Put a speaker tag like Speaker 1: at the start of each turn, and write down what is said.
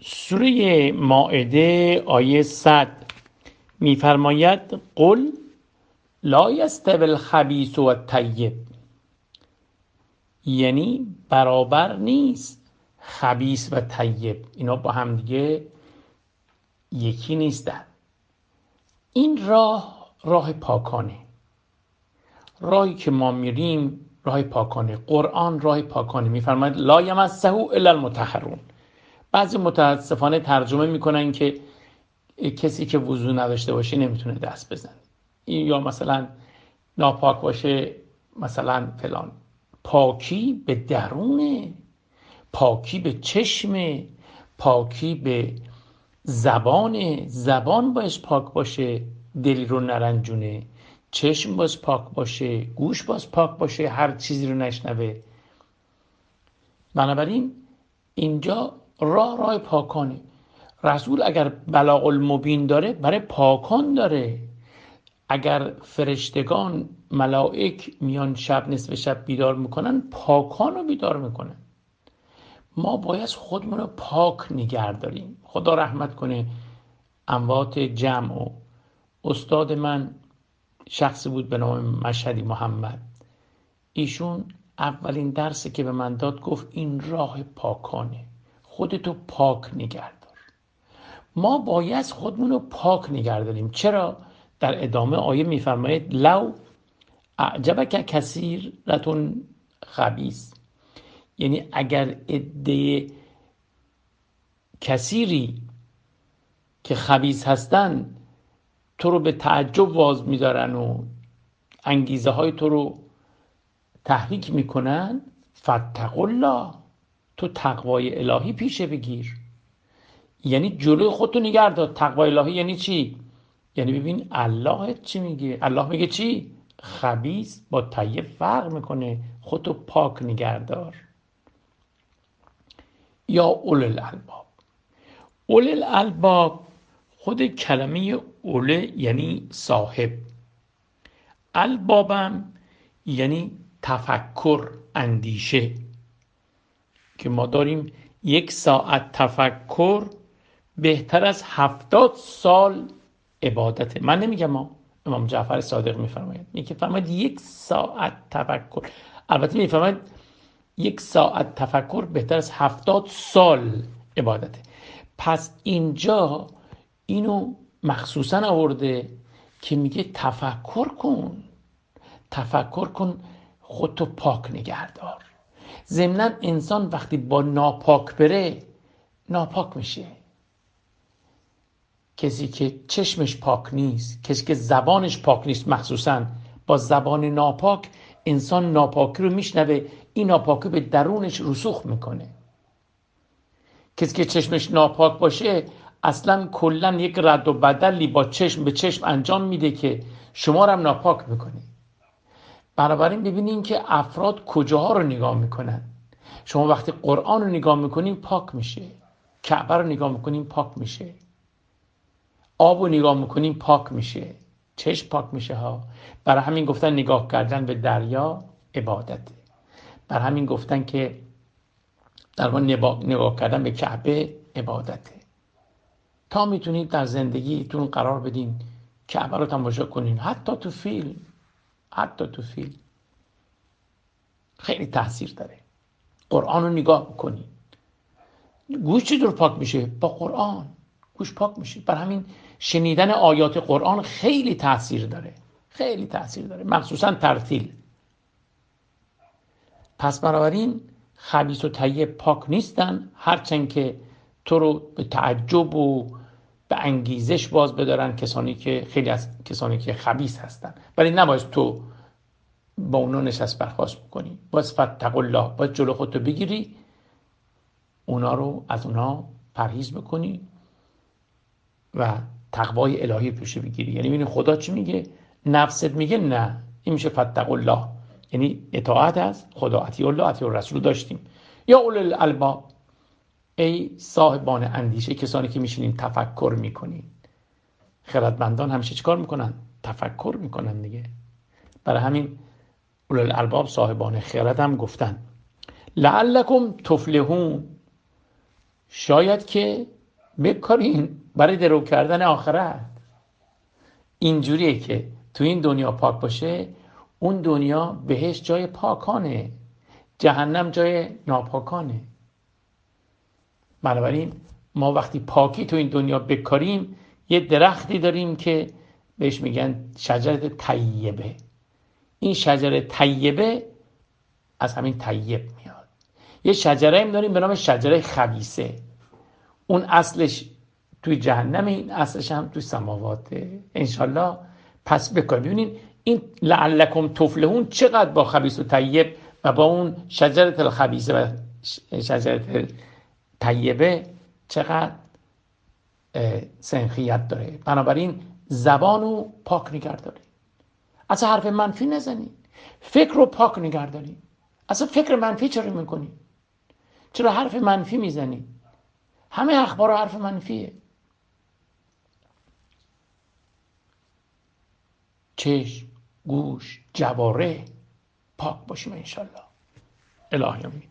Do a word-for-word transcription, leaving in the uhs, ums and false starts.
Speaker 1: سوره مائده آیه صد میفرماید قل لا یستوی الخبیث و الطیب، یعنی برابر نیست خبیث و طیب، اینا با هم دیگه یکی نیستن. این راه راه پاکانه، راهی که ما میریم راه پاکانه، قرآن راه پاکانه. میفرماید لا یمسه الا المطهرون. بعضی متاسفانه ترجمه میکنن که کسی که وضو نداشته باشه نمیتونه دست بزنه، یا مثلا ناپاک باشه، مثلا فلان. پاکی به درونه، پاکی به چشمه، پاکی به زبانه. زبان باش پاک باشه، دل رو نرنجونه. چشم باز پاک باشه، گوش باز پاک باشه، هر چیزی رو نشنوه. بنابراین اینجا راه راه پاکانه. رسول اگر بلاغ المبین داره برای پاکان داره. اگر فرشتگان ملائک میان شب نصف شب بیدار میکنن، پاکان رو بیدار میکنن. ما باید خودمون رو پاک نگه داریم. خدا رحمت کنه اموات جمع. و استاد من شخصی بود به نام مشهدی محمد. ایشون اولین درسی که به من داد گفت این راه پاکانه، خودتو پاک نگه دار. ما باید خودمون رو پاک نگه داریم. چرا؟ در ادامه آیه میفرماید لو اعجبک کثیرة خبیث، یعنی اگر عده کثیری که خبیث هستن تو رو به تعجب واز میدارن و انگیزه های تو رو تحریک میکنن، فاتقوا الله، تو تقوای الهی پیشه بگیر. یعنی جلوی خودتو نگه دار. تقوای الهی یعنی چی؟ یعنی ببین الله چی میگه. الله میگه چی؟ خبیث با طیب فرق میکنه، خودتو پاک نگه دار. یا اول الالباب. اول الالباب خود کلمه اوله یعنی صاحب، البابم یعنی تفکر، اندیشه. که ما داریم یک ساعت تفکر بهتر از هفتاد سال عبادته. من نمیگم، ما امام جعفر صادق میفرماید، میگه فرماید یک ساعت تفکر، البته میفرماید یک ساعت تفکر بهتر از هفتاد سال عبادته. پس اینجا اینو مخصوصا آورده که میگه تفکر کن، تفکر کن، خودتو پاک نگه دار. ضمناً انسان وقتی با ناپاک بره ناپاک میشه. کسی که چشمش پاک نیست، کسی که زبانش پاک نیست، مخصوصاً با زبان ناپاک انسان ناپاکی رو میشنوه، این ناپاکی به درونش رسوخ میکنه. کسی که چشمش ناپاک باشه اصلاً کلاً یک رد و بدلی با چشم به چشم انجام میده که شما رو هم ناپاک میکنه. بنابراین ببینین که افراد کجاها رو نگاه میکنن. شما وقتی قرآن رو نگاه میکنین پاک میشه، کعبه رو نگاه میکنین پاک میشه، آب رو نگاه میکنین پاک میشه، چشم پاک میشه ها. برای همین گفتن نگاه کردن به دریا عبادته. برای همین گفتن که در واقع نگاه کردن به کعبه عبادته. تا میتونید در زندگیتون قرار بدین کعبه رو تماشا کنین، حتی تو فیلم، حتی تو فیلم خیلی تاثیر داره. قرآن رو نگاه بکنین. گوش چطور پاک میشه؟ با قرآن گوش پاک میشه. برای همین شنیدن آیات قرآن خیلی تاثیر داره، خیلی تاثیر داره، مخصوصا ترتیل. پس بنابراین خبیث و طیب پاک نیستن، هرچند که تو رو به تعجب و به انگیزش باز بدارن کسانی که خیلی از کسانی که خبیث هستن، ولی نباید تو با اونا نشست برخاست بکنی. باید فاتقوا الله، باید جلو خودتو بگیری، اونا رو از اونا پرهیز بکنی و تقوای الهی پیشه بگیری. یعنی ببین خدا چی میگه، نفست میگه نه، این میشه فاتقوا الله، یعنی اطاعت از خدا. اطیعوا الله اطیعوا الرسول داشتیم. یا اول الالباب، ای صاحبان اندیشه، کسانی که میشینین تفکر میکنین. خردمندان همیشه چیکار میکنن؟ تفکر میکنن دیگه. برای همین اول الالباب صاحبان خرد هم گفتن لعلکم تفلحون، شاید که بکارین برای درو کردن آخرت. اینجوریه که تو این دنیا پاک باشه، اون دنیا بهش جای پاکانه، جهنم جای ناپاکانه. بنابراین ما وقتی پاکی تو این دنیا بکاریم، یه درختی داریم که بهش میگن شجره طیبه. این شجره طیبه از همین طیب میاد. یه شجره هم داریم به نام شجره خبیثه، اون اصلش توی جهنم، این اصلش هم توی سماواته. انشالله پس بکنیم. ببینید این لعلکم تفلحون چقدر با خبیث و طیب و با اون شجره الخبیثه و شجره طیبه چقدر سنخیت داره. بنابراین زبانو پاک نگه دارید، اصلا حرف منفی نزنید، فکر رو پاک نگه دارید. اصلا فکر منفی چرا میکنید؟ چرا حرف منفی میزنید؟ همه اخبار حرف منفیه. چشم، گوش، جواره پاک باشیم انشالله. الهی امین.